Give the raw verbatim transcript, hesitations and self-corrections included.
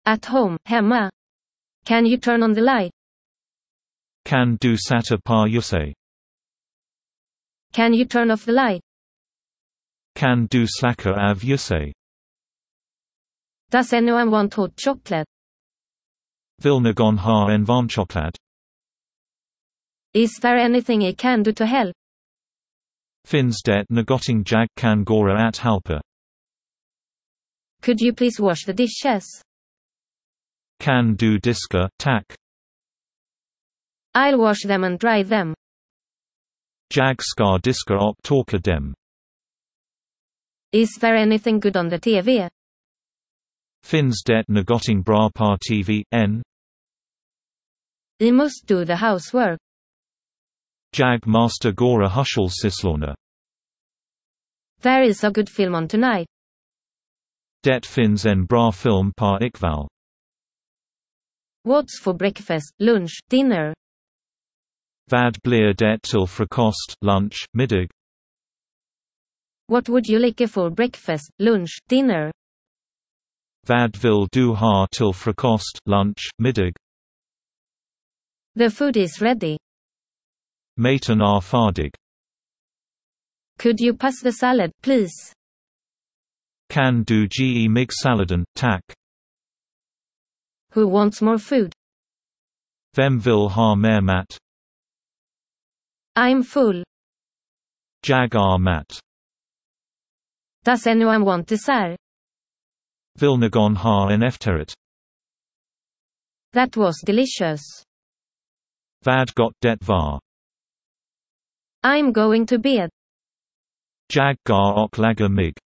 At home, hemma. Can you turn on the light? Kan du sätta på ljuset? Can you turn off the light? Kan du släcka av ljuset? Does anyone want hot chocolate? Vill någon ha en varm choklad? Is there anything I can do to help? Finns det någonting jag kan göra att hjälpa? Could you please wash the dishes? Kan du diska, tack? I'll wash them and dry them. Jag ska diska och torka dem. Is there anything good on the T V? Finns det någonting bra på T V n? I must do the housework. Jag måste göra hushållssysslorna. There is a good film on tonight. Det finns en bra film på ikväll. What's for breakfast, lunch, dinner? Vad blir det till frukost, lunch, middag? What would you like for breakfast, lunch, dinner? Vad vill du ha till frukost, lunch, middag? The food is ready. Maten är färdig. Could you pass the salad, please? Kan du ge mig salladen, tack? Who wants more food? Vem vill ha mer mat? I'm full. Jag är mat. Does anyone want dessert? Vill någon ha en efterrätt? That was delicious. Vad gott det var. I'm going to bed. Jag går och lägger mig.